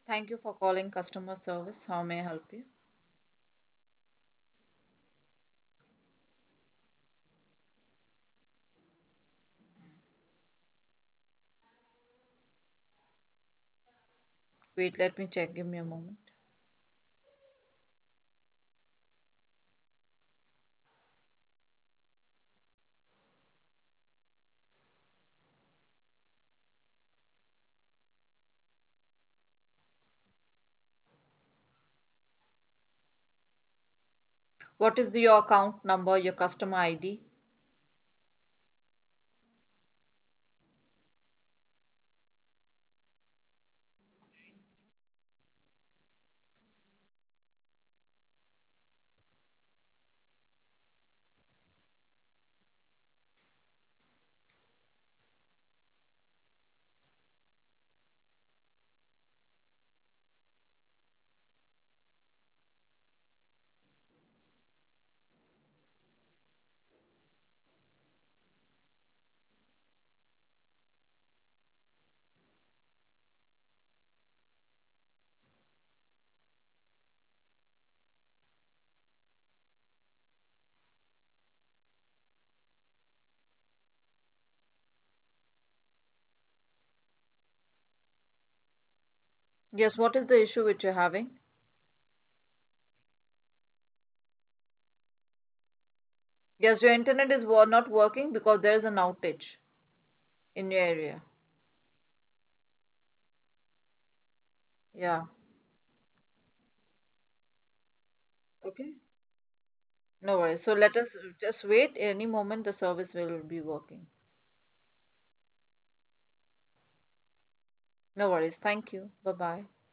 Thank you for calling customer service. How may I help you? Wait, let me check. Give me a moment. What is your account number, your customer ID? Yes, what is the issue which you're having? Yes, your internet is not working because there is an outage in your area. Yeah. Okay. No worries. So let us just wait. Any moment the service will be working. No worries. Thank you. Bye bye.